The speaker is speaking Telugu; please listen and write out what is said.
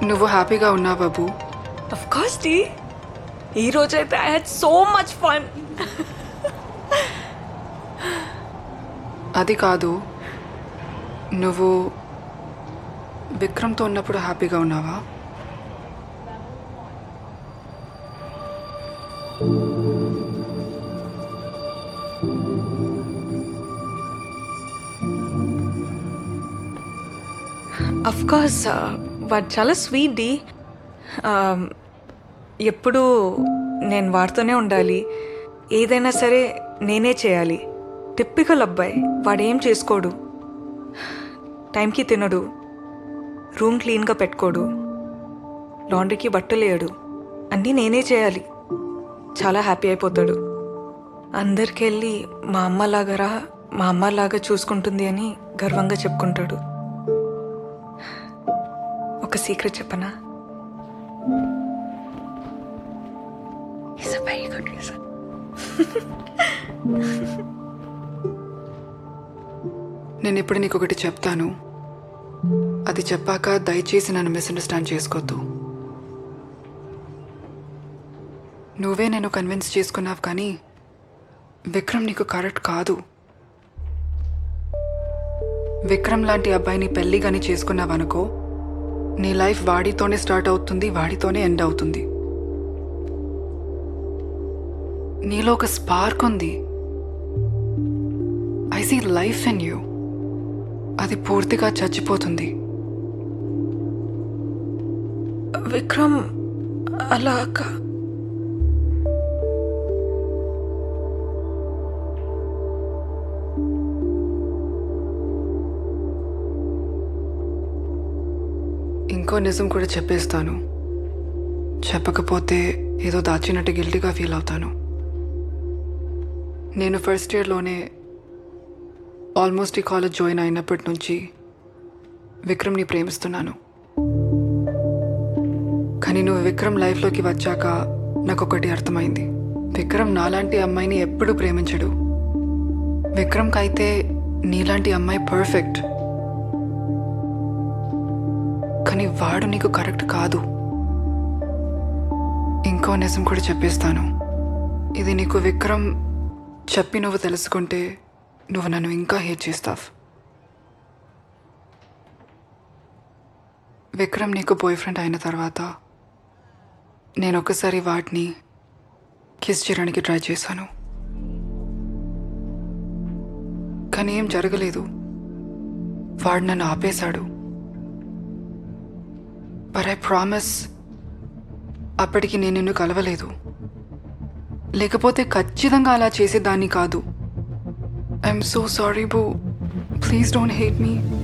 నువ్వు హ్యాపీగా ఉన్నావు బాబు? అఫ్ కోర్స్ డి. ఈ రోజైతే I had so much fun. అది కాదు, నువ్వు విక్రమ్తో ఉన్నప్పుడు హ్యాపీగా ఉన్నావా? అఫ్ కోర్స్ వాడు చాలా స్వీట్ డి. ఎప్పుడు నేను వాడితోనే ఉండాలి, ఏదైనా సరే నేనే చేయాలి. టిప్పికల్ అబ్బాయి. వాడేం చేసుకోడు, టైంకి తినడు, రూమ్ క్లీన్గా పెట్టుకోడు, లాండ్రీకి బట్టలు వేయడు, అన్నీ నేనే చేయాలి. చాలా హ్యాపీ అయిపోతాడు. అందరికి వెళ్ళి మా అమ్మలాగా మా అమ్మలాగా చూసుకుంటుంది అని గర్వంగా చెప్పుకుంటాడు. ఒక సీక్రెట్ చెప్పనా? Is a very good reason. నేను ఇప్పుడు నీకు ఒకటి చెప్తాను, అది చెప్పాక దయచేసి నన్ను మిస్అండర్స్టాండ్ చేసుకోవద్దు. నువ్వే నేను కన్విన్స్ చేసుకున్నావు, కానీ విక్రమ్ నీకు కరెక్ట్ కాదు. విక్రమ్ లాంటి అబ్బాయిని పెళ్లి కానీ చేసుకున్నావనుకో, నీ లైఫ్ వాడితోనే స్టార్ట్ అవుతుంది, వాడితోనే ఎండ్ అవుతుంది. నీలో ఒక స్పార్క్ ఉంది, I see life in you. అది పూర్తిగా చచ్చిపోతుంది. విక్రమ్ అలా ఇంకో నిజం కూడా చెప్పేస్తాను. చెప్పకపోతే ఏదో దాచినట్టు గిల్టీగా ఫీల్ అవుతాను. నేను ఫస్ట్ ఇయర్లోనే ఆల్మోస్ట్ ఈ కాలేజ్ జాయిన్ అయినప్పటి నుంచి విక్రమ్ని ప్రేమిస్తున్నాను. కానీ నువ్వు విక్రమ్ లైఫ్లోకి వచ్చాక నాకు ఒకటి అర్థమైంది. విక్రమ్ నాలాంటి అమ్మాయిని ఎప్పుడూ ప్రేమించడు. విక్రమ్కి అయితే నీలాంటి అమ్మాయి పర్ఫెక్ట్, కానీ వాడు నీకు కరెక్ట్ కాదు. ఇంకో నిజం కూడా చెప్పేస్తాను. ఇది నీకు విక్రమ్ చెప్పి నువ్వు తెలుసుకుంటే నువ్వు నన్ను ఇంకా హేట్ చేస్తావు. విక్రమ్ నీకు బాయ్ ఫ్రెండ్ అయిన తర్వాత నేను ఒకసారి వాడిని కిస్ చేయడానికి ట్రై చేశాను, కానీ ఏం జరగలేదు. వాడు నన్ను ఆపేశాడు. బట్ ఐ ప్రామిస్, అప్పటికి నేను నిన్ను కలవలేదు. లేకపోతే ఖచ్చితంగా అలా చేసేదాన్ని కాదు. I'm so sorry boo, please don't hate me.